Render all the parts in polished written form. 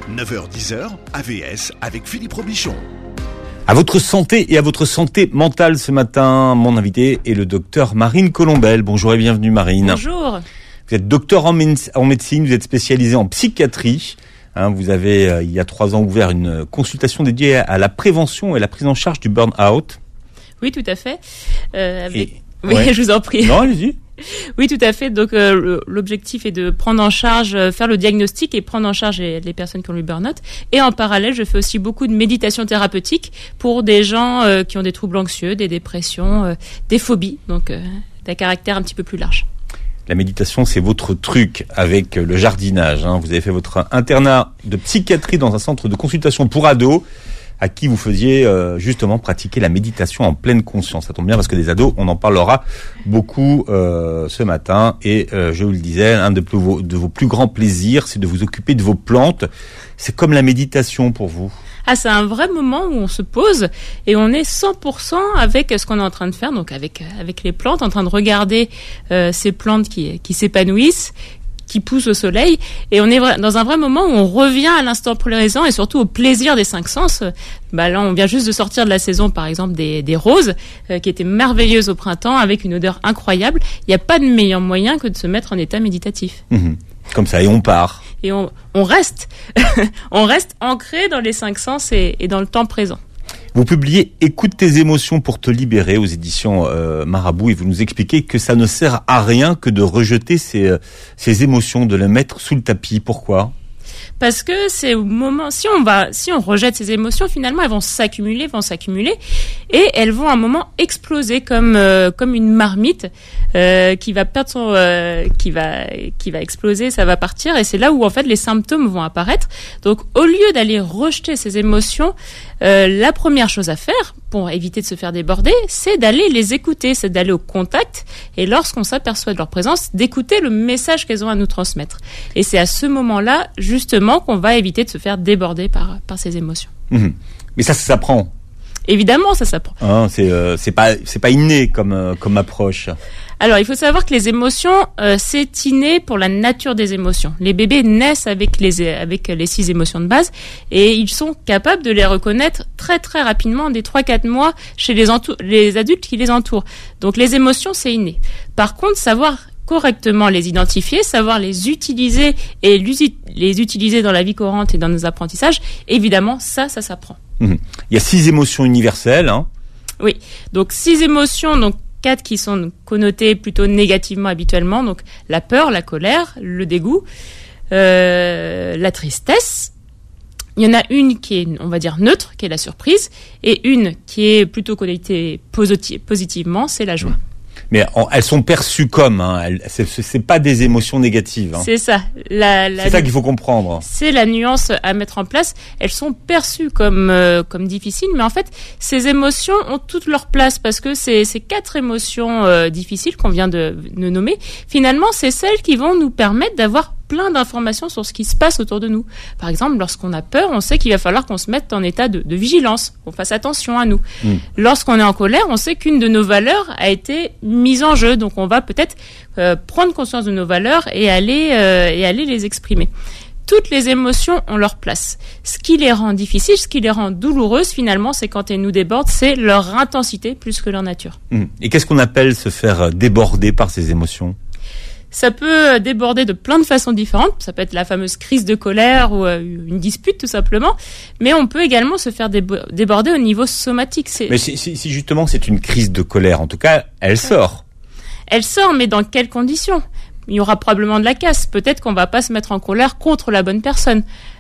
9h-10h, AVS avec Philippe Robichon. À votre santé et à votre santé mentale ce matin, mon invité est le docteur Marine Colombel. Bonjour et bienvenue Marine. Bonjour. Vous êtes docteur en médecine, vous êtes spécialisé en psychiatrie. Vous avez, il y a 3 ans, ouvert une consultation dédiée à la prévention et la prise en charge du burn-out. Oui, tout à fait. Oui, ouais. Je vous en prie. Non, allez-y. Oui, tout à fait. Donc, l'objectif est de prendre en charge, faire le diagnostic et prendre en charge les personnes qui ont le burn-out. Et en parallèle, je fais aussi beaucoup de méditation thérapeutique pour des gens qui ont des troubles anxieux, des dépressions, des phobies, donc d'un caractère un petit peu plus large. La méditation, c'est votre truc avec le jardinage. Vous avez fait votre internat de psychiatrie dans un centre de consultation pour ados à qui vous faisiez justement pratiquer la méditation en pleine conscience. Ça tombe bien parce que des ados, on en parlera beaucoup ce matin. Et je vous le disais, un de vos plus grands plaisirs, c'est de vous occuper de vos plantes. C'est comme la méditation pour vous. Ah, c'est un vrai moment où on se pose et on est 100% avec ce qu'on est en train de faire, donc avec les plantes, en train de regarder ces plantes qui s'épanouissent, qui poussent au soleil, et on est dans un vrai moment où on revient à l'instant présent et surtout au plaisir des 5 sens. Là, on vient juste de sortir de la saison, par exemple, des roses, qui étaient merveilleuses au printemps, avec une odeur incroyable. Il n'y a pas de meilleur moyen que de se mettre en état méditatif. Comme ça, et on part. Et on reste, on reste ancré dans les 5 sens et dans le temps présent. Vous publiez « Écoute tes émotions pour te libérer » aux éditions Marabout, et vous nous expliquez que ça ne sert à rien que de rejeter ces émotions, de les mettre sous le tapis. Pourquoi ? Parce que c'est au moment, si on rejette ces émotions, finalement, elles vont s'accumuler, et elles vont à un moment exploser comme une marmite qui va perdre qui va exploser, ça va partir, et c'est là où en fait les symptômes vont apparaître. Donc, au lieu d'aller rejeter ces émotions, la première chose à faire pour éviter de se faire déborder, c'est d'aller les écouter, c'est d'aller au contact, et lorsqu'on s'aperçoit de leur présence, d'écouter le message qu'elles ont à nous transmettre. Et c'est à ce moment-là, justement, qu'on va éviter de se faire déborder par ces émotions. Mais ça s'apprend. Évidemment, ça s'apprend. C'est pas inné comme approche. Alors, il faut savoir que les émotions, c'est inné pour la nature des émotions. Les bébés naissent avec les 6 émotions de base, et ils sont capables de les reconnaître très très rapidement, dès 3-4 mois, chez les adultes qui les entourent. Donc, les émotions, c'est inné. Par contre, savoir correctement les identifier, savoir les utiliser et les utiliser dans la vie courante et dans nos apprentissages, évidemment, ça s'apprend. Il y a 6 émotions universelles. Oui, donc 6 émotions, donc 4 qui sont connotées plutôt négativement habituellement, donc la peur, la colère, le dégoût, la tristesse. Il y en a une qui est, on va dire, neutre, qui est la surprise, et une qui est plutôt connotée positivement, c'est la joie. Mais elles sont perçues comme, c'est pas des émotions négatives. C'est ça. C'est ça qu'il faut comprendre. C'est la nuance à mettre en place. Elles sont perçues comme difficiles, mais en fait, ces émotions ont toute leur place, parce que ces 4 émotions difficiles qu'on vient de nommer, finalement, c'est celles qui vont nous permettre d'avoir plein d'informations sur ce qui se passe autour de nous. Par exemple, lorsqu'on a peur, on sait qu'il va falloir qu'on se mette en état de vigilance, qu'on fasse attention à nous. Lorsqu'on est en colère, on sait qu'une de nos valeurs a été mise en jeu, donc on va peut-être prendre conscience de nos valeurs et aller les exprimer. Toutes les émotions ont leur place. Ce qui les rend difficiles, ce qui les rend douloureuses, finalement, c'est quand elles nous débordent, c'est leur intensité plus que leur nature. Et qu'est-ce qu'on appelle se faire déborder par ces émotions ? Ça peut déborder de plein de façons différentes. Ça peut être la fameuse crise de colère ou une dispute, tout simplement. Mais on peut également se faire déborder au niveau somatique. Mais si justement c'est une crise de colère, en tout cas, elle sort. Elle sort, mais dans quelles conditions ? Il y aura probablement de la casse. Peut-être qu'on va pas se mettre en colère contre la bonne personne.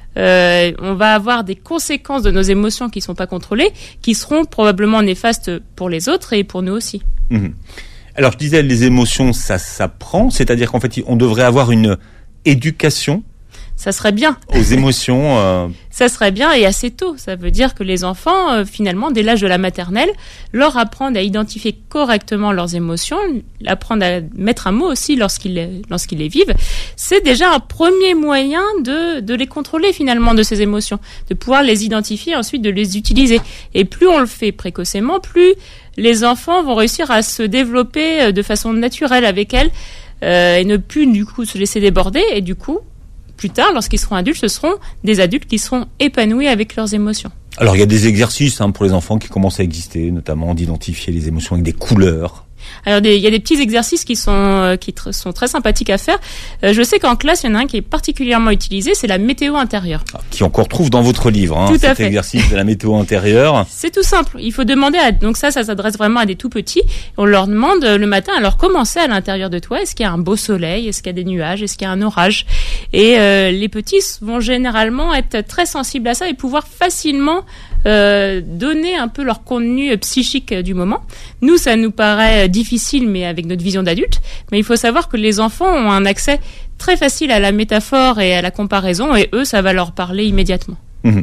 On va avoir des conséquences de nos émotions qui sont pas contrôlées, qui seront probablement néfastes pour les autres et pour nous aussi. Alors, je disais, les émotions, ça s'apprend, c'est-à-dire qu'en fait, on devrait avoir une éducation. Ça serait bien. Aux émotions. Ça serait bien, et assez tôt. Ça veut dire que les enfants, finalement, dès l'âge de la maternelle, leur apprendre à identifier correctement leurs émotions, apprendre à mettre un mot aussi lorsqu'ils les vivent, c'est déjà un premier moyen de les contrôler, finalement, de ces émotions, de pouvoir les identifier, ensuite de les utiliser. Et plus on le fait précocement, plus les enfants vont réussir à se développer de façon naturelle avec elles, et ne plus, du coup, se laisser déborder, et du coup, plus tard, lorsqu'ils seront adultes, ce seront des adultes qui seront épanouis avec leurs émotions. Alors il y a des exercices pour les enfants qui commencent à exister, notamment d'identifier les émotions avec des couleurs. Alors il y a des petits exercices qui sont très sympathiques à faire. Je sais qu'en classe, il y en a un qui est particulièrement utilisé, c'est la météo intérieure. Qui on retrouve dans votre livre, Tout à cet fait. exercice de la météo intérieure. C'est tout simple. Il faut demander donc ça s'adresse vraiment à des tout petits. On leur demande le matin, alors comment c'est à l'intérieur de toi? Est-ce qu'il y a un beau soleil? Est-ce qu'il y a des nuages? Est-ce qu'il y a un orage? Et les petits vont généralement être très sensibles à ça et pouvoir facilement donner un peu leur contenu psychique du moment. Nous, ça nous paraît difficile, mais avec notre vision d'adulte. Mais il faut savoir que les enfants ont un accès très facile à la métaphore et à la comparaison, et eux, ça va leur parler immédiatement.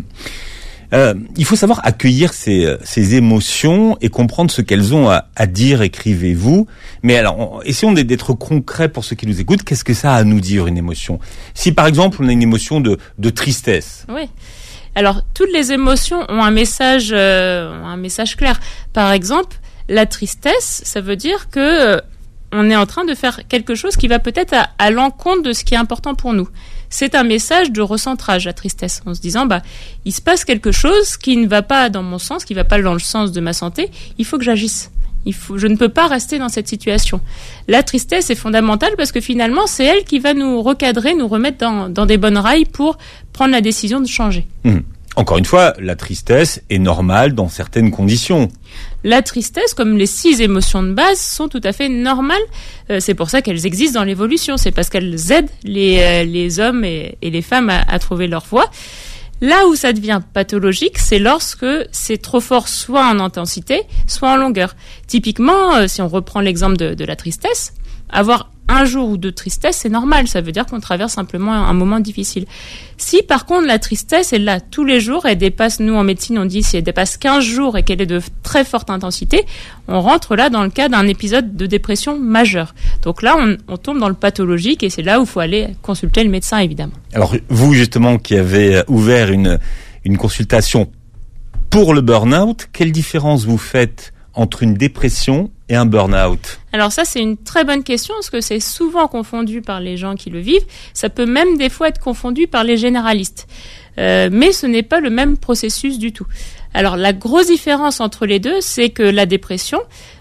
Il faut savoir accueillir ces émotions et comprendre ce qu'elles ont à dire, écrivez-vous. Mais alors, essayons d'être concrets pour ceux qui nous écoutent. Qu'est-ce que ça a à nous dire, une émotion? Si par exemple, on a une émotion de tristesse. Oui. Alors, toutes les émotions ont un message clair. Par exemple, la tristesse, ça veut dire que on est en train de faire quelque chose qui va peut-être à l'encontre de ce qui est important pour nous. C'est un message de recentrage, la tristesse, en se disant, il se passe quelque chose qui ne va pas dans mon sens, qui ne va pas dans le sens de ma santé, il faut que j'agisse. Je ne peux pas rester dans cette situation. La tristesse est fondamentale parce que finalement, c'est elle qui va nous recadrer, nous remettre dans des bonnes rails pour prendre la décision de changer. Encore une fois, la tristesse est normale dans certaines conditions. La tristesse, comme les 6 émotions de base, sont tout à fait normales. C'est pour ça qu'elles existent dans l'évolution. C'est parce qu'elles aident les hommes et les femmes à trouver leur voie. Là où ça devient pathologique, c'est lorsque c'est trop fort, soit en intensité, soit en longueur. Typiquement, si on reprend l'exemple de la tristesse, avoir un jour ou 2 de tristesse, c'est normal. Ça veut dire qu'on traverse simplement un moment difficile. Si, par contre, la tristesse est là tous les jours, elle dépasse, nous, en médecine, on dit, si elle dépasse 15 jours et qu'elle est de très forte intensité, on rentre là dans le cas d'un épisode de dépression majeure. Donc là, on tombe dans le pathologique et c'est là où il faut aller consulter le médecin, évidemment. Alors, vous, justement, qui avez ouvert une consultation pour le burn-out, quelle différence vous faites entre une dépression et un burn-out? Alors ça, c'est une très bonne question parce que c'est souvent confondu par les gens qui le vivent. Ça peut même des fois être confondu par les généralistes. Mais ce n'est pas le même processus du tout. Alors la grosse différence entre les deux, c'est que la dépression,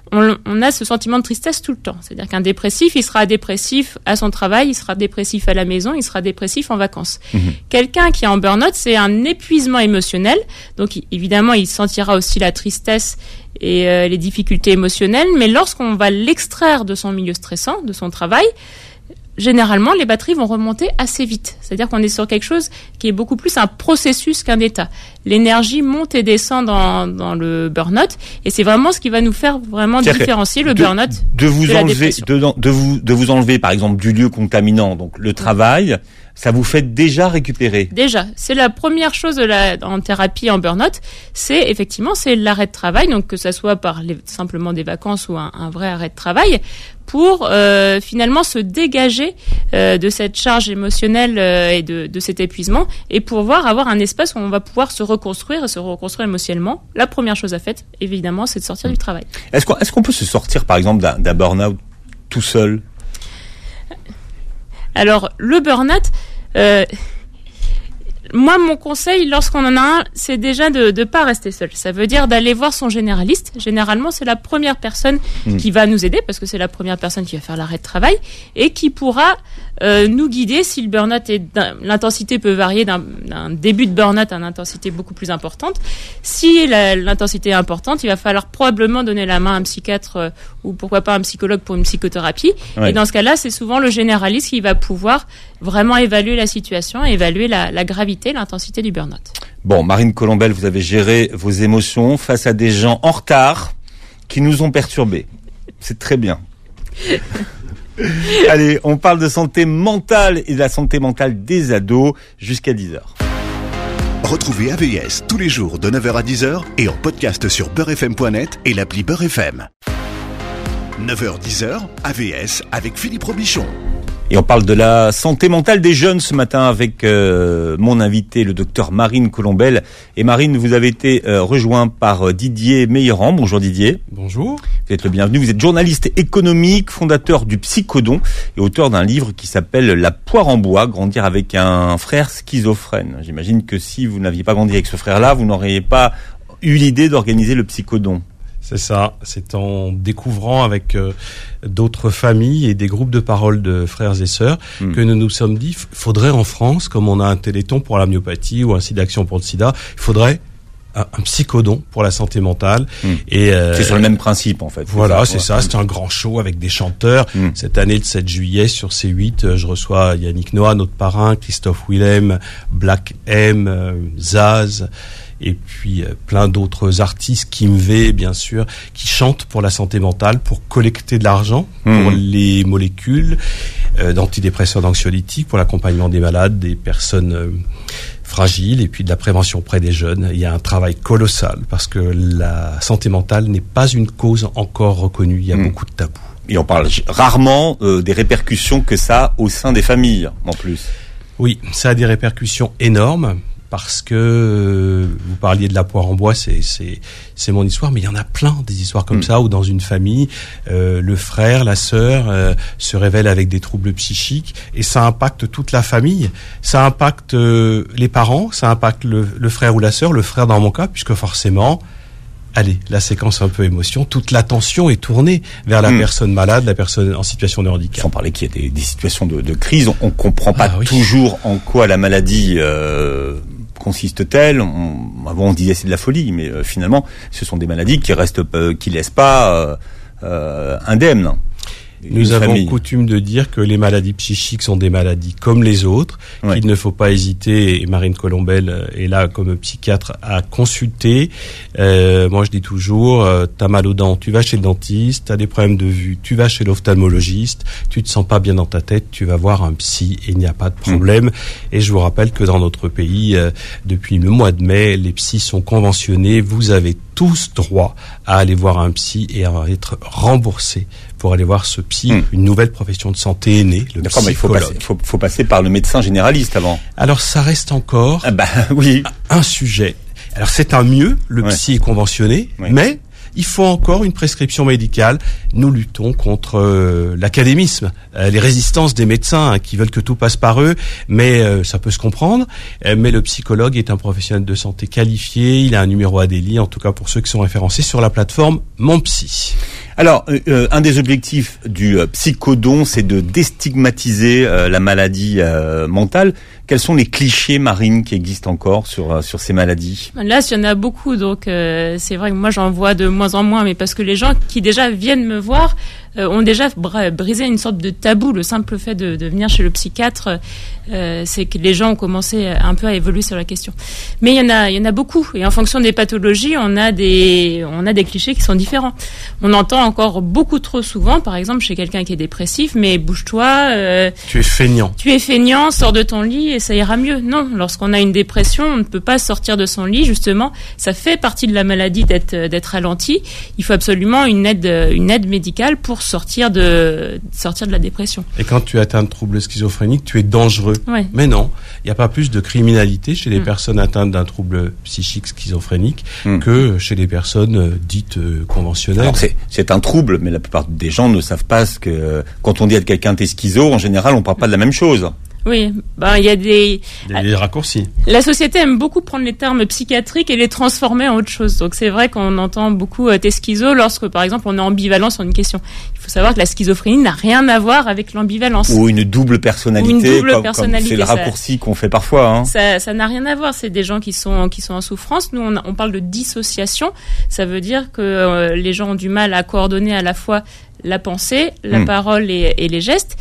on a ce sentiment de tristesse tout le temps. C'est-à-dire qu'un dépressif, il sera dépressif à son travail, il sera dépressif à la maison, il sera dépressif en vacances. Quelqu'un qui est en burn-out, c'est un épuisement émotionnel. Donc évidemment, il sentira aussi la tristesse et les difficultés émotionnelles. Mais lorsqu'on va l'extraire de son milieu stressant, de son travail, généralement, les batteries vont remonter assez vite. C'est-à-dire qu'on est sur quelque chose qui est beaucoup plus un processus qu'un état. L'énergie monte et descend dans le burn-out, et c'est vraiment ce qui va nous faire vraiment différencier le burn-out de la dépression. De vous enlever, par exemple, du lieu contaminant, donc le travail, ça vous fait déjà récupérer. Déjà, c'est la première chose en thérapie en burn-out, c'est l'arrêt de travail, donc que ça soit par simplement des vacances ou un vrai arrêt de travail, pour finalement se dégager de cette charge émotionnelle et de cet épuisement, et pouvoir avoir un espace où on va pouvoir se reconstruire émotionnellement. La première chose à faire, évidemment, c'est de sortir du travail. Est-ce qu'on peut se sortir, par exemple, d'un burn-out tout seul? Alors, le burn-out, moi, mon conseil, lorsqu'on en a un, c'est déjà de pas rester seul. Ça veut dire d'aller voir son généraliste. Généralement, c'est la première personne qui va nous aider, parce que c'est la première personne qui va faire l'arrêt de travail et qui pourra nous guider si le burn-out l'intensité peut varier d'un début de burn-out à une intensité beaucoup plus importante. Si l'intensité est importante, il va falloir probablement donner la main à un psychiatre ou pourquoi pas un psychologue pour une psychothérapie. Ouais. Et dans ce cas-là, c'est souvent le généraliste qui va pouvoir vraiment évaluer la situation, évaluer la gravité, l'intensité du burn-out. Bon, Marine Colombel, vous avez géré vos émotions face à des gens en retard qui nous ont perturbés. C'est très bien. Allez, on parle de santé mentale et de la santé mentale des ados jusqu'à 10h. Retrouvez AVS tous les jours de 9h à 10h et en podcast sur beurrefm.net et l'appli Beurrefm. 9h-10h, AVS avec Philippe Robichon. Et on parle de la santé mentale des jeunes ce matin avec mon invité, le docteur Marine Colombel. Et Marine, vous avez été rejoint par Didier Meilleran. Bonjour Didier. Bonjour. Vous êtes le bienvenu. Vous êtes journaliste économique, fondateur du Psychodon et auteur d'un livre qui s'appelle La poire en bois, grandir avec un frère schizophrène. J'imagine que si vous n'aviez pas grandi avec ce frère-là, vous n'auriez pas eu l'idée d'organiser le Psychodon. C'est ça, c'est en découvrant avec d'autres familles et des groupes de parole de frères et sœurs que nous nous sommes dit, faudrait en France, comme on a un Téléthon pour la myopathie ou un site d'action pour le sida, il faudrait un psychodon pour la santé mentale. Et c'est sur le même principe en fait. Voilà, c'est ça. C'est un grand show avec des chanteurs. Cette année, le 7 juillet, sur C8, je reçois Yannick Noah, notre parrain, Christophe Willem, Black M, Zaz, et puis plein d'autres artistes, Kim V, bien sûr, qui chantent pour la santé mentale, pour collecter de l'argent, pour les molécules d'antidépresseurs, d'anxiolytiques, pour l'accompagnement des malades, des personnes fragiles, et puis de la prévention auprès des jeunes. Il y a un travail colossal, parce que la santé mentale n'est pas une cause encore reconnue. Il y a beaucoup de tabous. Et on parle rarement des répercussions que ça a au sein des familles, en plus. Oui, ça a des répercussions énormes. Parce que vous parliez de la poire en bois, c'est mon histoire, mais il y en a plein des histoires comme ça où dans une famille, le frère, la sœur se révèlent avec des troubles psychiques et ça impacte toute la famille. Ça impacte les parents, ça impacte le frère ou la sœur, le frère dans mon cas, puisque forcément, allez, la séquence un peu émotion, toute l'attention est tournée vers la personne malade, la personne en situation de handicap. Sans parler qu'il y a des situations de crise, on comprend pas toujours en quoi la maladie consiste-t-elle. Avant on disait c'est de la folie, mais finalement ce sont des maladies qui laissent pas indemnes. Nous avons coutume de dire que les maladies psychiques sont des maladies comme les autres, qu'il ne faut pas hésiter, et Marine Colombel est là comme psychiatre, à consulter. Moi je dis toujours, t'as mal aux dents, tu vas chez le dentiste, t'as des problèmes de vue, tu vas chez l'ophtalmologiste, tu te sens pas bien dans ta tête, tu vas voir un psy et il n'y a pas de problème. Et je vous rappelle que dans notre pays, depuis le mois de mai, les psys sont conventionnés, vous avez tous droit à aller voir un psy et à être remboursé pour aller voir ce psy. Une nouvelle profession de santé est née, le psychologue. Mais il faut passer par le médecin généraliste avant. Alors ça reste encore oui. un sujet. Alors c'est un mieux, le psy est conventionné, mais il faut encore une prescription médicale. Nous luttons contre l'académisme, les résistances des médecins qui veulent que tout passe par eux, mais ça peut se comprendre. Mais le psychologue est un professionnel de santé qualifié, il a un numéro ADELI, en tout cas pour ceux qui sont référencés sur la plateforme Mon Psy. Alors, un des objectifs du Psychodon, c'est de déstigmatiser la maladie mentale. Quels sont les clichés, Marine, qui existent encore sur ces maladies ? Là, il y en a beaucoup, donc c'est vrai que moi j'en vois de moins en moins, mais parce que les gens qui déjà viennent me voir ont déjà brisé une sorte de tabou. Le simple fait de venir chez le psychiatre, c'est que les gens ont commencé un peu à évoluer sur la question. Mais il y en a beaucoup, et en fonction des pathologies, on a des clichés qui sont différents. On entend encore beaucoup trop souvent, par exemple chez quelqu'un qui est dépressif, mais bouge-toi. Tu es feignant. Tu es feignant, sors de ton lit et ça ira mieux. Non, lorsqu'on a une dépression, on ne peut pas sortir de son lit. Justement, ça fait partie de la maladie d'être ralenti. Il faut absolument une aide médicale pour sortir de la dépression. Et quand tu atteins de troubles schizophréniques, tu es dangereux. Ouais. Mais non, il n'y a pas plus de criminalité chez les personnes atteintes d'un trouble psychique schizophrénique que chez les personnes dites conventionnelles. Alors c'est un trouble, mais la plupart des gens ne savent pas que quand on dit à quelqu'un t'es schizo, en général on parle pas de la même chose. Oui, il y a des raccourcis. La société aime beaucoup prendre les termes psychiatriques et les transformer en autre chose. Donc c'est vrai qu'on entend beaucoup t'es schizo lorsque par exemple on est ambivalent sur une question. Il faut savoir que la schizophrénie n'a rien à voir avec l'ambivalence. Ou une double personnalité. Comme c'est le raccourci qu'on fait parfois. Hein. Ça n'a rien à voir. C'est des gens qui sont en souffrance. Nous on parle de dissociation. Ça veut dire que les gens ont du mal à coordonner à la fois la pensée, la parole et les gestes.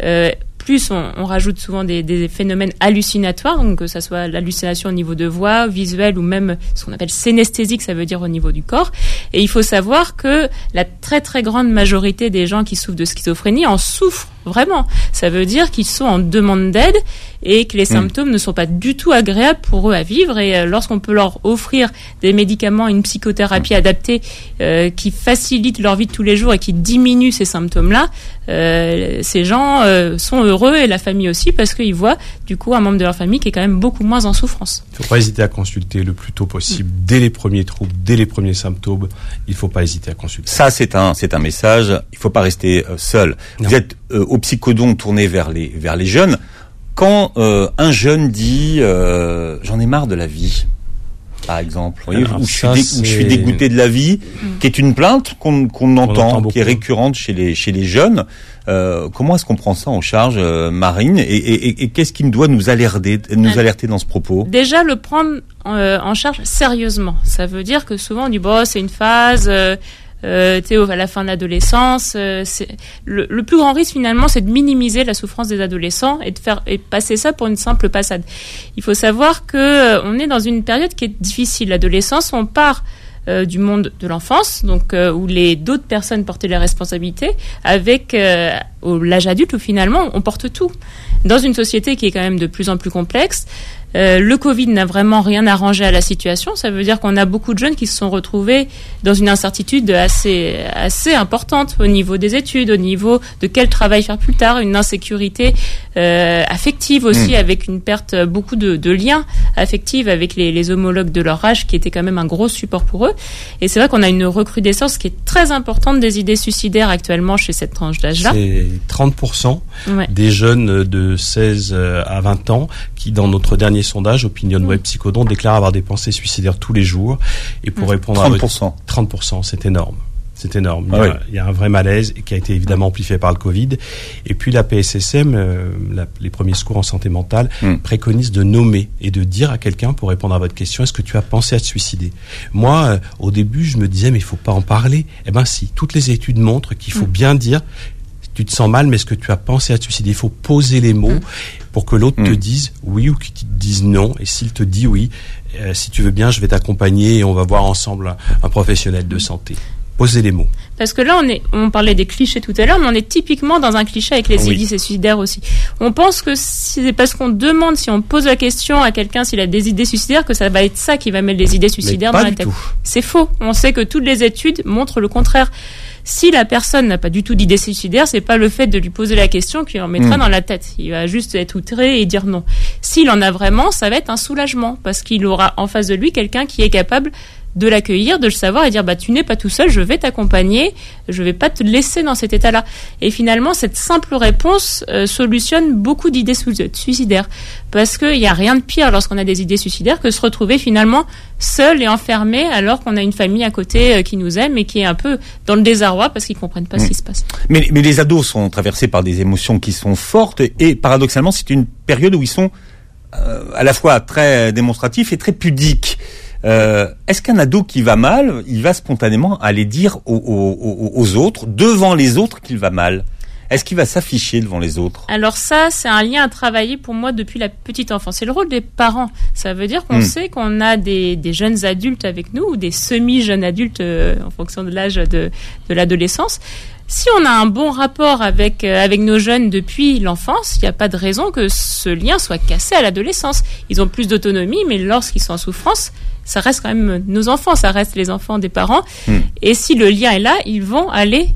Plus on rajoute souvent des phénomènes hallucinatoires, donc que ça soit l'hallucination au niveau de voix, visuelle ou même ce qu'on appelle synesthésique, ça veut dire au niveau du corps. Et il faut savoir que la très très grande majorité des gens qui souffrent de schizophrénie en souffrent vraiment. Ça veut dire qu'ils sont en demande d'aide et que les symptômes ne sont pas du tout agréables pour eux à vivre. Et lorsqu'on peut leur offrir des médicaments, une psychothérapie adaptée qui facilite leur vie de tous les jours et qui diminue ces symptômes-là, ces gens sont heureux heureux et la famille aussi parce qu'ils voient du coup un membre de leur famille qui est quand même beaucoup moins en souffrance. Il ne faut pas hésiter à consulter le plus tôt possible, dès les premiers troubles, dès les premiers symptômes. Il ne faut pas hésiter à consulter. Ça, c'est un message. Il ne faut pas rester seul. Non. Vous êtes au psychodon tourné vers les jeunes. Quand un jeune dit j'en ai marre de la vie, par exemple, vous voyez, où je suis dégoûté de la vie, qui est une plainte qu'on entend qui est récurrente chez les jeunes. Comment est-ce qu'on prend ça en charge, Marine, et qu'est-ce qui doit nous alerter dans ce propos? Déjà, le prendre en charge sérieusement. Ça veut dire que souvent on dit c'est une phase. T'es à la fin de l'adolescence. Le plus grand risque finalement, c'est de minimiser la souffrance des adolescents et passer ça pour une simple passade. Il faut savoir que on est dans une période qui est difficile. L'adolescence, on part du monde de l'enfance, donc où d'autres personnes portaient les responsabilités, avec l'âge adulte où finalement on porte tout. Dans une société qui est quand même de plus en plus complexe, le Covid n'a vraiment rien arrangé à la situation. Ça veut dire qu'on a beaucoup de jeunes qui se sont retrouvés dans une incertitude assez importante au niveau des études, au niveau de quel travail faire plus tard, une insécurité affective aussi, avec une perte beaucoup de liens affectifs avec les homologues de leur âge, qui était quand même un gros support pour eux. Et c'est vrai qu'on a une recrudescence qui est très importante des idées suicidaires actuellement chez cette tranche d'âge-là. C'est 30% des jeunes de 16 à 20 ans qui, dans notre dernier sondage, OpinionWay Psychodon, déclarent avoir des pensées suicidaires tous les jours. Et pour répondre 30%. 30%, c'est énorme. C'est énorme. Ah il y a un vrai malaise qui a été évidemment amplifié par le Covid. Et puis la PSSM, les premiers secours en santé mentale, préconisent de nommer et de dire à quelqu'un, pour répondre à votre question, est-ce que tu as pensé à te suicider? Moi, au début, je me disais, mais il faut pas en parler. Eh ben si, toutes les études montrent qu'il faut bien dire, tu te sens mal, mais est-ce que tu as pensé à te suicider? Il faut poser les mots pour que l'autre te dise oui ou qu'il te dise non. Et s'il te dit oui, si tu veux bien, je vais t'accompagner et on va voir ensemble un professionnel de santé. Posez les mots. Parce que là, on parlait des clichés tout à l'heure, mais on est typiquement dans un cliché avec les idées suicidaires aussi. On pense que c'est parce qu'on demande, si on pose la question à quelqu'un s'il a des idées suicidaires, que ça va être ça qui va mettre les idées suicidaires dans la tête. C'est faux. On sait que toutes les études montrent le contraire. Si la personne n'a pas du tout d'idée suicidaire, c'est pas le fait de lui poser la question qui en mettra dans la tête. Il va juste être outré et dire non. S'il en a vraiment, ça va être un soulagement parce qu'il aura en face de lui quelqu'un qui est capable de l'accueillir, de le savoir et dire tu n'es pas tout seul, je vais t'accompagner, je vais pas te laisser dans cet état-là. Et finalement, cette simple réponse solutionne beaucoup d'idées suicidaires parce qu'il y a rien de pire lorsqu'on a des idées suicidaires que se retrouver finalement seul et enfermé alors qu'on a une famille à côté qui nous aime et qui est un peu dans le désarroi parce qu'ils comprennent pas ce qui se passe. Mais les ados sont traversés par des émotions qui sont fortes et paradoxalement, c'est une période où ils sont à la fois très démonstratifs et très pudiques. Est-ce qu'un ado qui va mal, il va spontanément aller dire aux autres, devant les autres, qu'il va mal? Est-ce qu'il va s'afficher devant les autres? Alors ça, c'est un lien à travailler pour moi depuis la petite enfance. C'est le rôle des parents. Ça veut dire qu'on sait qu'on a des jeunes adultes avec nous, ou des semi-jeunes adultes en fonction de l'âge de l'adolescence. Si on a un bon rapport avec nos jeunes depuis l'enfance, il n'y a pas de raison que ce lien soit cassé à l'adolescence. Ils ont plus d'autonomie, mais lorsqu'ils sont en souffrance, ça reste quand même nos enfants, ça reste les enfants des parents. Et si le lien est là, ils vont aller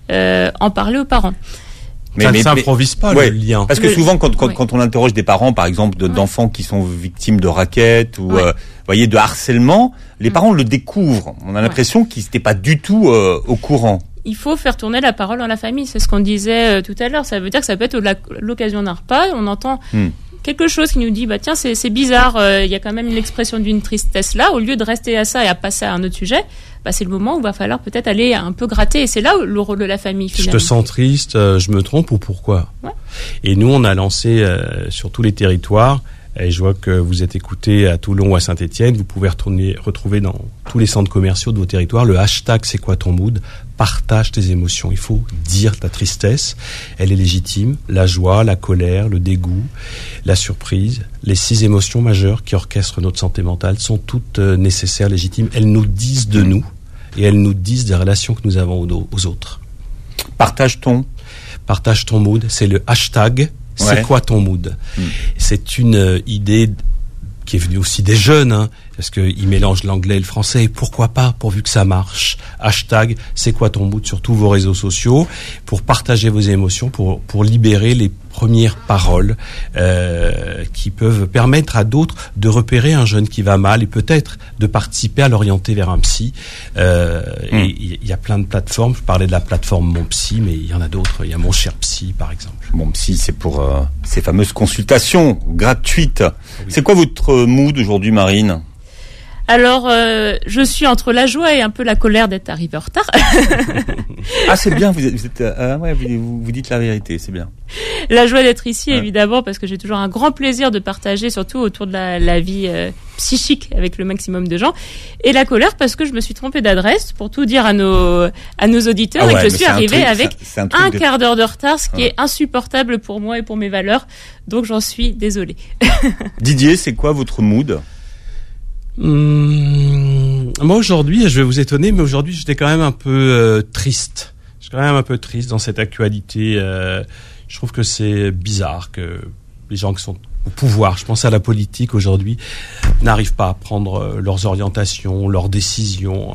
en parler aux parents. Mais ça ne s'improvise pas, le lien. Parce que souvent, quand on interroge des parents, par exemple, d'enfants qui sont victimes de raquettes ou voyez, de harcèlement, les parents le découvrent. On a l'impression qu'ils n'étaient pas du tout au courant. Il faut faire tourner la parole dans la famille, c'est ce qu'on disait tout à l'heure. Ça veut dire que ça peut être l'occasion d'un repas, on entend quelque chose qui nous dit tiens, c'est bizarre, il y a quand même l'expression d'une tristesse là. Au lieu de rester à ça et à passer à un autre sujet, c'est le moment où il va falloir peut-être aller un peu gratter. Et c'est là le rôle de la famille, finalement. Je te sens triste, je me trompe ou pourquoi? Et nous, on a lancé sur tous les territoires, et je vois que vous êtes écoutés à Toulon ou à Saint-Étienne, vous pouvez retrouver dans tous les centres commerciaux de vos territoires le hashtag c'est quoi ton mood? Partage tes émotions. Il faut dire ta tristesse. Elle est légitime. La joie, la colère, le dégoût, la surprise. Les 6 émotions majeures qui orchestrent notre santé mentale sont toutes nécessaires, légitimes. Elles nous disent de nous et elles nous disent des relations que nous avons aux autres. Partage ton mood. C'est le hashtag c'est quoi ton mood? C'est une idée qui est venue aussi des jeunes, parce qu'ils mélangent l'anglais et le français, et pourquoi pas, pourvu que ça marche. Hashtag, c'est quoi ton mood sur tous vos réseaux sociaux, pour partager vos émotions, pour libérer les premières paroles qui peuvent permettre à d'autres de repérer un jeune qui va mal et peut-être de participer à l'orienter vers un psy. Et il y a plein de plateformes. Je parlais de la plateforme Mon Psy, mais il y en a d'autres. Il y a Mon Cher Psy, par exemple. Mon Psy, c'est pour ces fameuses consultations gratuites. Oui. C'est quoi votre mood aujourd'hui, Marine ? Alors, je suis entre la joie et un peu la colère d'être arrivée en retard. Ah, c'est bien, vous dites la vérité, c'est bien. La joie d'être ici, évidemment, parce que j'ai toujours un grand plaisir de partager, surtout autour de la vie psychique avec le maximum de gens. Et la colère, parce que je me suis trompée d'adresse, pour tout dire à nos auditeurs, et que je suis arrivée avec un quart d'heure de retard, ce qui est insupportable pour moi et pour mes valeurs. Donc, j'en suis désolée. Didier, c'est quoi votre mood ? Moi aujourd'hui, je vais vous étonner, mais aujourd'hui j'étais quand même un peu triste. Je suis quand même un peu triste dans cette actualité. Je trouve que c'est bizarre que les gens qui sont au pouvoir, je pense à la politique aujourd'hui, n'arrivent pas à prendre leurs orientations, leurs décisions,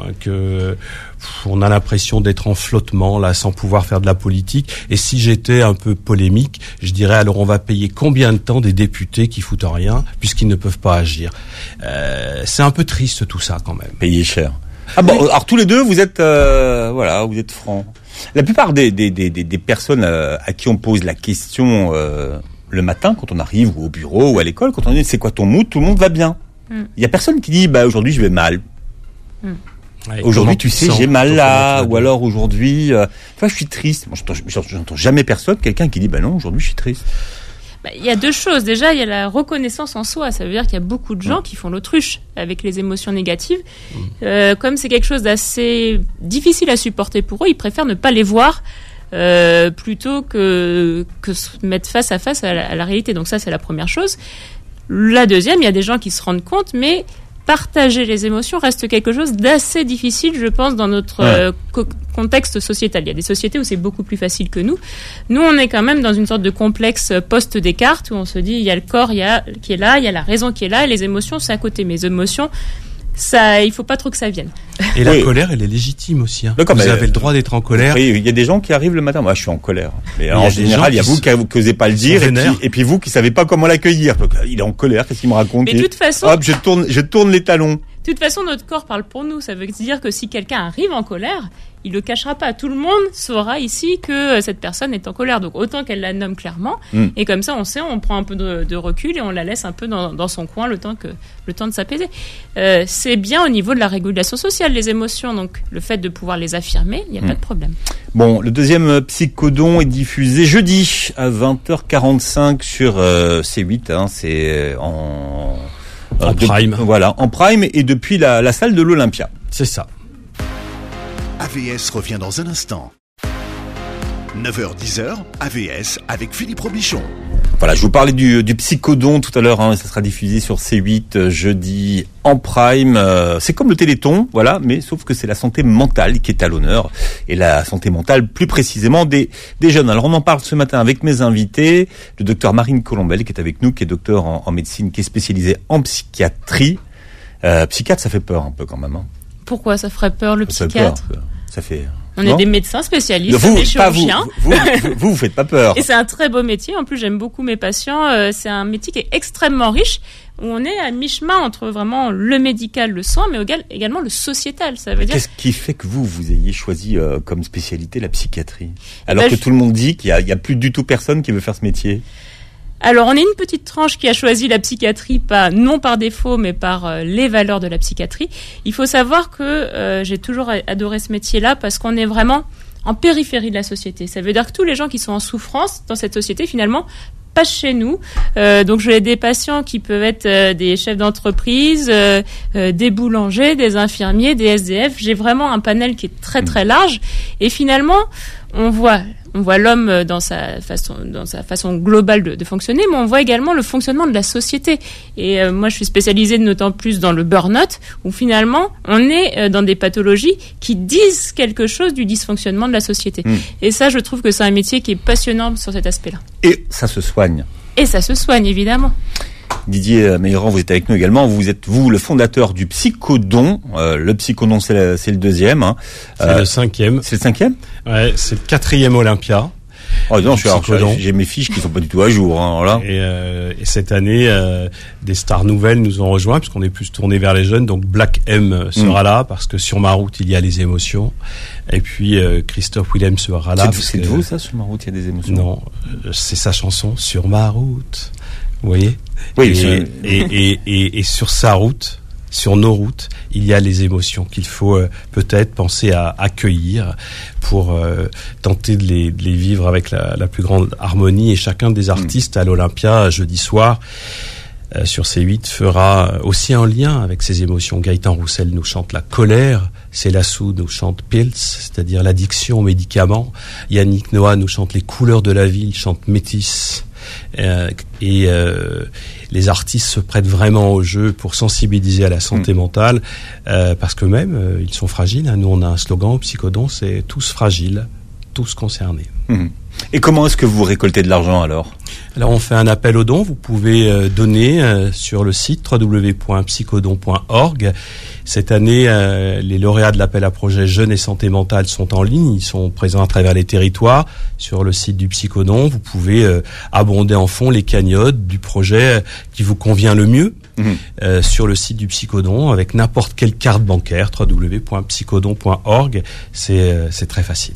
on a l'impression d'être en flottement là, sans pouvoir faire de la politique. Et si j'étais un peu polémique, je dirais alors on va payer combien de temps des députés qui foutent rien puisqu'ils ne peuvent pas agir. C'est un peu triste tout ça quand même. Payer cher. Ah bon, oui. Alors tous les deux vous êtes vous êtes francs. La plupart des personnes à qui on pose la question le matin, quand on arrive ou au bureau ou à l'école, quand on dit c'est quoi ton mood, tout le monde va bien. Il y a personne qui dit aujourd'hui je vais mal. Ouais, aujourd'hui tu sais j'ai mal là, ou alors aujourd'hui je suis triste. Moi j'entends jamais quelqu'un qui dit non aujourd'hui je suis triste. Il y a deux choses. Déjà, il y a la reconnaissance en soi. Ça veut dire qu'il y a beaucoup de gens qui font l'autruche avec les émotions négatives. Comme c'est quelque chose d'assez difficile à supporter pour eux, ils préfèrent ne pas les voir plutôt que se mettre face à face à la réalité. Donc ça, c'est la première chose. La deuxième, il y a des gens qui se rendent compte, mais partager les émotions reste quelque chose d'assez difficile, je pense, dans notre contexte sociétal. Il y a des sociétés où c'est beaucoup plus facile que nous. Nous, on est quand même dans une sorte de complexe post-Descartes où on se dit, il y a le corps qui est là, il y a la raison qui est là, et les émotions, c'est à côté. Mes émotions, il faut pas trop que ça vienne. Et la colère, elle est légitime aussi. Vous avez le droit d'être en colère. Oui, il y a des gens qui arrivent le matin. Moi, je suis en colère. Mais en général, il y a vous qui n'osez pas le dire, et puis vous qui savez pas comment l'accueillir. Donc, il est en colère. Qu'est-ce qu'il me raconte? Mais de toute façon, hop, je tourne les talons. De toute façon, notre corps parle pour nous. Ça veut dire que si quelqu'un arrive en colère, il le cachera pas. Tout le monde saura ici que cette personne est en colère. Donc autant qu'elle la nomme clairement. Et comme ça, on sait, on prend un peu de recul et on la laisse un peu dans son coin le temps de s'apaiser. C'est bien au niveau de la régulation sociale, les émotions. Donc le fait de pouvoir les affirmer, il n'y a pas de problème. Bon, le deuxième Psychodon est diffusé jeudi à 20h45 sur C8. C'est en prime. Voilà, en prime et depuis la salle de l'Olympia. C'est ça. AVS revient dans un instant. 9h-10h, AVS avec Philippe Robichon. Voilà, je vous parlais du Psychodon tout à l'heure, ça sera diffusé sur C8 jeudi en prime. C'est comme le Téléthon, voilà, mais sauf que c'est la santé mentale qui est à l'honneur, et la santé mentale plus précisément des jeunes. Alors on en parle ce matin avec mes invités, le docteur Marine Colombel qui est avec nous, qui est docteur en médecine, qui est spécialisée en psychiatrie. Psychiatre, ça fait peur un peu quand même. Pourquoi ça ferait peur le psychiatre? Ça fait... On est des médecins spécialistes, des chirurgiens. Vous faites pas peur. Et c'est un très beau métier. En plus, j'aime beaucoup mes patients. C'est un métier qui est extrêmement riche, où on est à mi-chemin entre vraiment le médical, le soin, mais également le sociétal. Ça veut dire. Qu'est-ce qui fait que vous ayez choisi comme spécialité la psychiatrie, alors que tout le monde dit qu'il y a plus du tout personne qui veut faire ce métier? Alors, on est une petite tranche qui a choisi la psychiatrie, non par défaut, mais par les valeurs de la psychiatrie. Il faut savoir que j'ai toujours adoré ce métier-là parce qu'on est vraiment en périphérie de la société. Ça veut dire que tous les gens qui sont en souffrance dans cette société, finalement, passent chez nous. Donc, j'ai des patients qui peuvent être des chefs d'entreprise, des boulangers, des infirmiers, des SDF. J'ai vraiment un panel qui est très, très large. Et finalement, on voit l'homme dans sa façon globale de fonctionner, mais on voit également le fonctionnement de la société. Et moi, je suis spécialisée d'autant plus dans le burn-out, où finalement, on est dans des pathologies qui disent quelque chose du dysfonctionnement de la société. Et ça, je trouve que c'est un métier qui est passionnant sur cet aspect-là. Et ça se soigne. Et ça se soigne, évidemment. Didier Meillerand, vous êtes avec nous également. Vous êtes le fondateur du Psychodon. Le Psychodon, c'est le deuxième. C'est le cinquième. C'est le cinquième ? Ouais, c'est le 4e Olympia. Oh non, j'ai mes fiches qui sont pas du tout à jour. Hein, voilà. Et cette année, des stars nouvelles nous ont rejoints puisqu'on est plus tourné vers les jeunes. Donc Black M sera là parce que sur ma route il y a les émotions. Et puis Christophe Willem sera là. C'est de vous ça, sur ma route il y a des émotions? Non, c'est sa chanson Sur ma route. Vous voyez? Oui. Et sur sa route. Sur nos routes, il y a les émotions qu'il faut peut-être penser à accueillir pour tenter de les vivre avec la plus grande harmonie. Et chacun des artistes à l'Olympia, jeudi soir, sur C8, fera aussi un lien avec ces émotions. Gaëtan Roussel nous chante la colère, Célassou nous chante Pills, c'est-à-dire l'addiction aux médicaments. Yannick Noah nous chante les couleurs de la vie, il chante Métis. Les artistes se prêtent vraiment au jeu pour sensibiliser à la santé mentale parce que même ils sont fragiles. Nous on a un slogan au Psychodon, c'est tous fragiles, tous concernés. Et comment est-ce que vous récoltez de l'argent alors on fait un appel aux dons. Vous pouvez donner sur le site www.psychodon.org. Cette année, les lauréats de l'appel à projet Jeunes et Santé Mentale sont en ligne. Ils sont présents à travers les territoires. Sur le site du Psychodon, vous pouvez abonder en fonds les cagnottes du projet qui vous convient le mieux. Sur le site du Psychodon, avec n'importe quelle carte bancaire, www.psychodon.org. C'est très facile.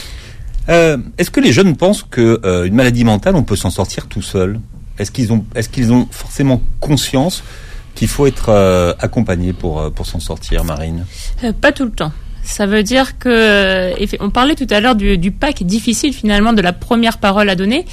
Est-ce que les jeunes pensent que une maladie mentale, on peut s'en sortir tout seul? Est-ce qu'ils ont forcément conscience qu'il faut être accompagné pour s'en sortir, Marine? Pas tout le temps. Ça veut dire que on parlait tout à l'heure du pack difficile finalement de la première parole à donner.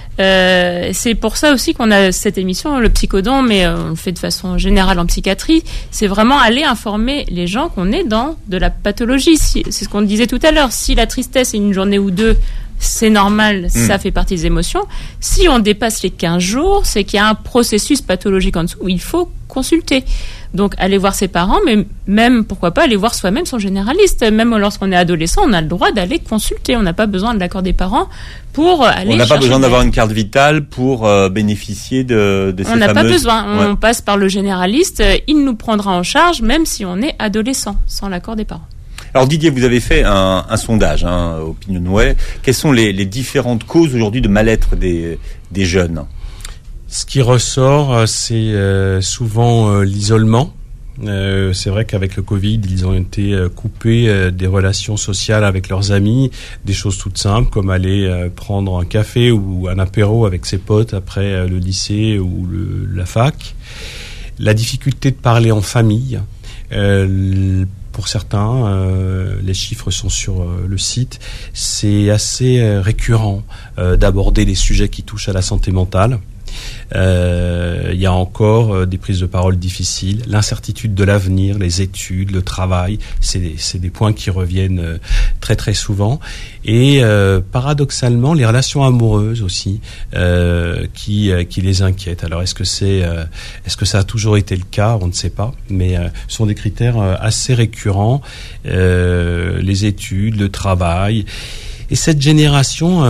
C'est pour ça aussi qu'on a cette émission, le Psychodon, mais on le fait de façon générale en psychiatrie. C'est vraiment aller informer les gens qu'on est dans de la pathologie. C'est ce qu'on disait tout à l'heure. Si la tristesse est une journée ou deux, c'est normal, ça fait partie des émotions. Si on dépasse les 15 jours, c'est qu'il y a un processus pathologique en dessous où il faut consulter. Donc, aller voir ses parents, mais même, pourquoi pas, aller voir soi-même son généraliste. Même lorsqu'on est adolescent, on a le droit d'aller consulter. On n'a pas besoin de l'accord des parents pour aller. On n'a pas besoin d'avoir une carte vitale pour bénéficier de ces fameuses. On n'a pas besoin. On passe par le généraliste. Il nous prendra en charge, même si on est adolescent, sans l'accord des parents. Alors Didier, vous avez fait un sondage, OpinionWay. Quelles sont les différentes causes aujourd'hui de mal-être des jeunes? Ce qui ressort, c'est souvent l'isolement. C'est vrai qu'avec le Covid, ils ont été coupés des relations sociales avec leurs amis, des choses toutes simples comme aller prendre un café ou un apéro avec ses potes après le lycée ou la fac. La difficulté de parler en famille. Pour certains, les chiffres sont sur le site, c'est assez récurrent d'aborder les sujets qui touchent à la santé mentale. Il y a encore des prises de parole difficiles, l'incertitude de l'avenir, les études, le travail, c'est des points qui reviennent très très souvent. Et paradoxalement, les relations amoureuses aussi qui les inquiètent. Alors est-ce que ça a toujours été le cas? On ne sait pas, mais ce sont des critères assez récurrents. Les études, le travail. Et cette génération,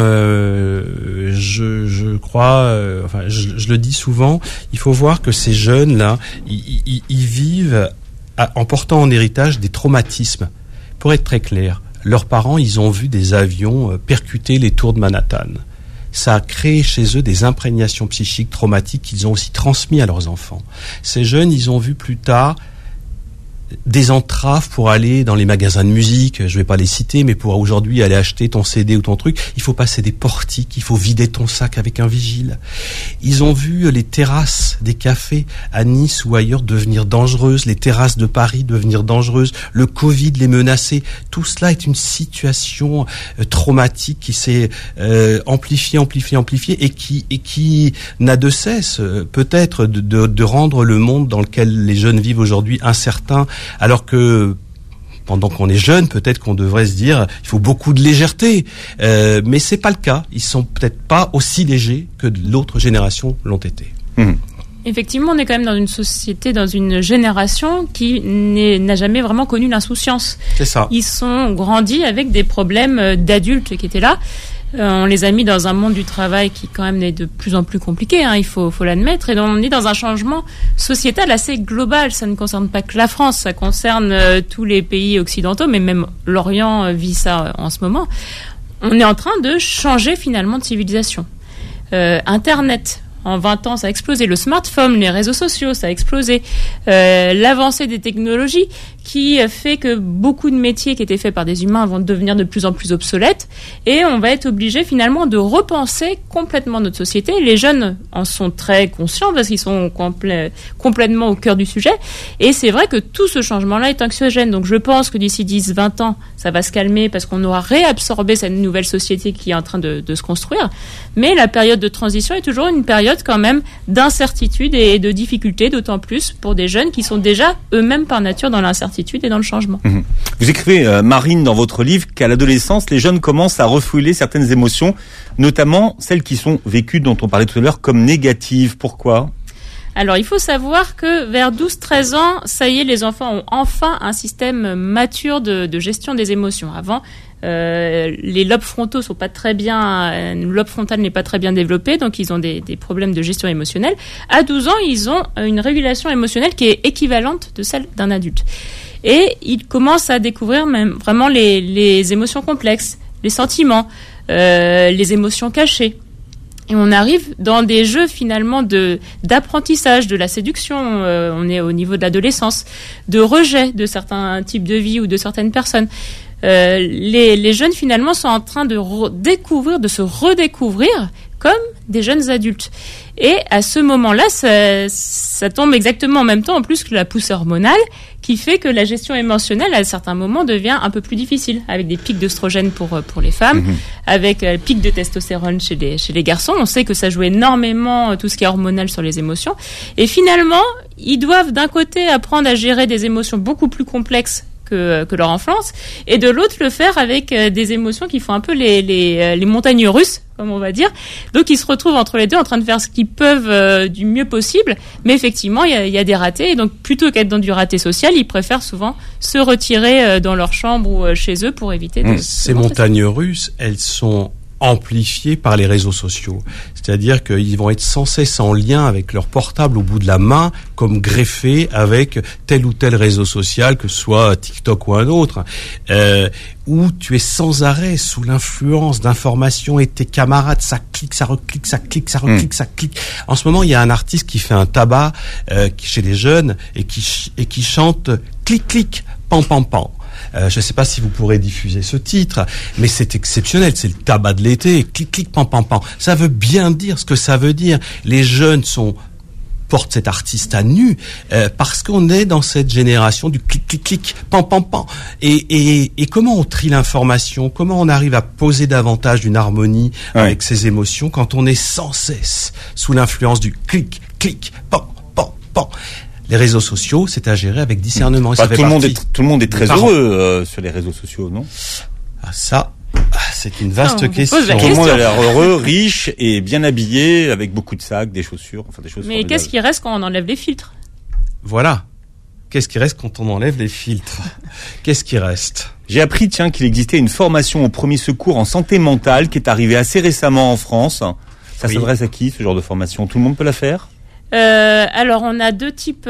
je crois, je le dis souvent, il faut voir que ces jeunes-là, ils vivent en portant en héritage des traumatismes. Pour être très clair, leurs parents, ils ont vu des avions percuter les tours de Manhattan. Ça a créé chez eux des imprégnations psychiques traumatiques qu'ils ont aussi transmis à leurs enfants. Ces jeunes, ils ont vu plus tard des entraves pour aller dans les magasins de musique, je vais pas les citer, mais pour aujourd'hui aller acheter ton CD ou ton truc, il faut passer des portiques, il faut vider ton sac avec un vigile. Ils ont vu les terrasses des cafés à Nice ou ailleurs devenir dangereuses, les terrasses de Paris devenir dangereuses, le Covid les menacer. Tout cela est une situation traumatique qui s'est amplifiée et qui n'a de cesse peut-être de rendre le monde dans lequel les jeunes vivent aujourd'hui incertain. Alors que pendant qu'on est jeune, peut-être qu'on devrait se dire il faut beaucoup de légèreté, mais c'est pas le cas. Ils sont peut-être pas aussi légers que l'autre génération l'ont été. Effectivement, on est quand même dans une société, dans une génération qui n'a jamais vraiment connu l'insouciance. C'est ça. Ils sont grandis avec des problèmes d'adultes qui étaient là. On les a mis dans un monde du travail qui quand même est de plus en plus compliqué, il faut l'admettre, et donc on est dans un changement sociétal assez global. Ça ne concerne pas que la France, ça concerne tous les pays occidentaux, mais même l'Orient vit ça en ce moment. on est en train de changer finalement de civilisation. Internet, en 20 ans, ça a explosé. Le smartphone, les réseaux sociaux, ça a explosé. L'avancée des technologies qui fait que beaucoup de métiers qui étaient faits par des humains vont devenir de plus en plus obsolètes et on va être obligé finalement de repenser complètement notre société. Les jeunes en sont très conscients parce qu'ils sont complètement au cœur du sujet et c'est vrai que tout ce changement-là est anxiogène. Donc je pense que d'ici 10-20 ans, ça va se calmer parce qu'on aura réabsorbé cette nouvelle société qui est en train de se construire. Mais la période de transition est toujours une période quand même d'incertitude et de difficulté, d'autant plus pour des jeunes qui sont déjà eux-mêmes par nature dans l'incertitude et dans le changement. Vous écrivez, Marine, dans votre livre, qu'à l'adolescence, les jeunes commencent à refouler certaines émotions, notamment celles qui sont vécues, dont on parlait tout à l'heure, comme négatives. Pourquoi ? Alors, il faut savoir que vers 12-13 ans, ça y est, les enfants ont enfin un système mature de gestion des émotions. Avant, les lobes frontaux sont pas très bien, le lobe frontal n'est pas très bien développé, donc ils ont des problèmes de gestion émotionnelle. À 12 ans, ils ont une régulation émotionnelle qui est équivalente de celle d'un adulte. Et ils commencent à découvrir même vraiment les émotions complexes, les sentiments, les émotions cachées. Et on arrive dans des jeux finalement d'apprentissage, de la séduction, on est au niveau de l'adolescence, de rejet de certains types de vie ou de certaines personnes. Les jeunes finalement sont en train de se redécouvrir comme des jeunes adultes. Et à ce moment-là, ça tombe exactement en même temps en plus que la poussée hormonale qui fait que la gestion émotionnelle à certains moments devient un peu plus difficile, avec des pics d'œstrogène pour les femmes, avec pics de testostérone chez les garçons. On sait que ça joue énormément tout ce qui est hormonal sur les émotions. Et finalement, ils doivent d'un côté apprendre à gérer des émotions beaucoup plus complexes que leur enfance, et de l'autre le faire avec des émotions qui font un peu les montagnes russes, comme on va dire. Donc ils se retrouvent entre les deux en train de faire ce qu'ils peuvent du mieux possible, mais effectivement il y a des ratés, et donc plutôt qu'être dans du raté social, ils préfèrent souvent se retirer dans leur chambre ou chez eux pour éviter ces montagnes russes, elles sont amplifiés par les réseaux sociaux. C'est-à-dire qu'ils vont être sans cesse en lien avec leur portable au bout de la main, comme greffés avec tel ou tel réseau social, que ce soit TikTok ou un autre, où tu es sans arrêt sous l'influence d'informations et tes camarades, ça clique, ça reclique, ça clique, ça reclique, ça clique. En ce moment, il y a un artiste qui fait un tabac chez les jeunes et qui chante clic, clic, pan, pan, pan. Je ne sais pas si vous pourrez diffuser ce titre, mais c'est exceptionnel, c'est le tabac de l'été, clic, clic, pan, pan, pan. Ça veut bien dire ce que ça veut dire. Les jeunes portent cet artiste à nu parce qu'on est dans cette génération du clic, clic, clic, pan, pan, pan. Et comment on trie l'information, comment on arrive à poser davantage d'une harmonie avec ses émotions quand on est sans cesse sous l'influence du clic, clic, pan, pan, pan. Les réseaux sociaux, c'est à gérer avec discernement. Tout le monde est très heureux sur les réseaux sociaux, non ? C'est une vaste question. Tout le monde a l'air heureux, riche et bien habillé, avec beaucoup de sacs, des chaussures, enfin des choses. Mais qu'est-ce qui reste quand on enlève les filtres ? Voilà. Qu'est-ce qui reste quand on enlève les filtres ? Qu'est-ce qui reste ? J'ai appris, qu'il existait une formation au premier secours en santé mentale qui est arrivée assez récemment en France. Ça s'adresse à qui, ce genre de formation ? Tout le monde peut la faire ? Alors on a deux types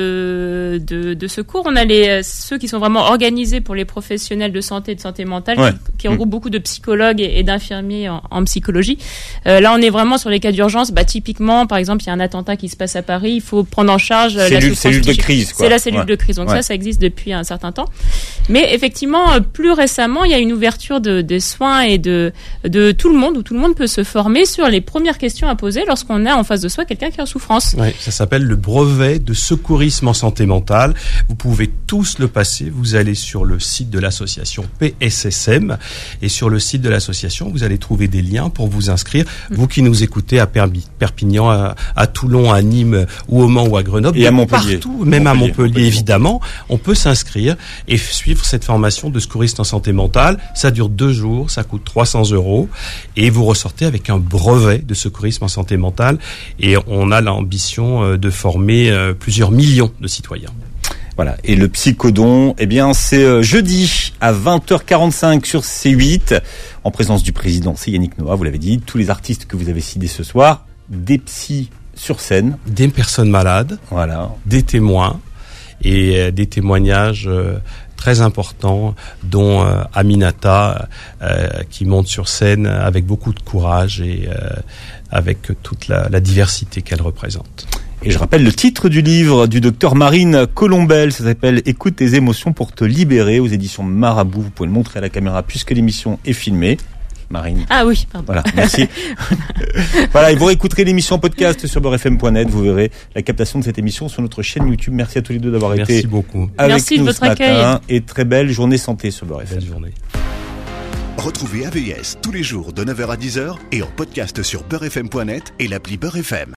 de secours. On a ceux qui sont vraiment organisés pour les professionnels de santé et de santé mentale, qui regroupent beaucoup de psychologues et d'infirmiers en psychologie. Là on est vraiment sur les cas d'urgence. Typiquement, par exemple, il y a un attentat qui se passe à Paris, il faut prendre en charge la cellule de crise. C'est la cellule de crise. Donc ça existe depuis un certain temps. Mais effectivement, plus récemment, il y a une ouverture des soins et de tout le monde, où tout le monde peut se former sur les premières questions à poser lorsqu'on a en face de soi quelqu'un qui est en souffrance. Oui, ça s'appelle le brevet de secourisme en santé mentale. Vous pouvez tous le passer. Vous allez sur le site de l'association PSSM et sur le site de l'association, vous allez trouver des liens pour vous inscrire. Vous qui nous écoutez à Perpignan, à Toulon, à Nîmes ou au Mans ou à Grenoble, et à Montpellier. Partout, même à Montpellier évidemment, on peut s'inscrire et suivre cette formation de secouriste en santé mentale. Ça dure 2 jours, ça coûte 300 € et vous ressortez avec un brevet de secourisme en santé mentale, et on a l'ambition de former plusieurs millions de citoyens. Voilà. Et le psychodon, c'est jeudi à 20h45 sur C8, en présence du président, c'est Yannick Noah, vous l'avez dit, tous les artistes que vous avez cités ce soir, des psys sur scène. Des personnes malades, des témoins, et des témoignages très importants, dont Aminata, qui monte sur scène avec beaucoup de courage et avec toute la diversité qu'elle représente. Et je rappelle le titre du livre du docteur Marine Colombel, ça s'appelle « Écoute tes émotions pour te libérer » aux éditions Marabout. Vous pouvez le montrer à la caméra puisque l'émission est filmée. Marine. Ah oui, pardon. Voilà, merci. Voilà, et vous réécouterez l'émission en podcast sur beurrefm.net. Vous verrez la captation de cette émission sur notre chaîne YouTube. Merci à tous les deux d'avoir été beaucoup avec merci nous de votre ce matin. accueil. Et très belle journée santé sur Beurre FM. Belle journée. Retrouvez AVS tous les jours de 9h à 10h et en podcast sur beurrefm.net et l'appli Beurre FM.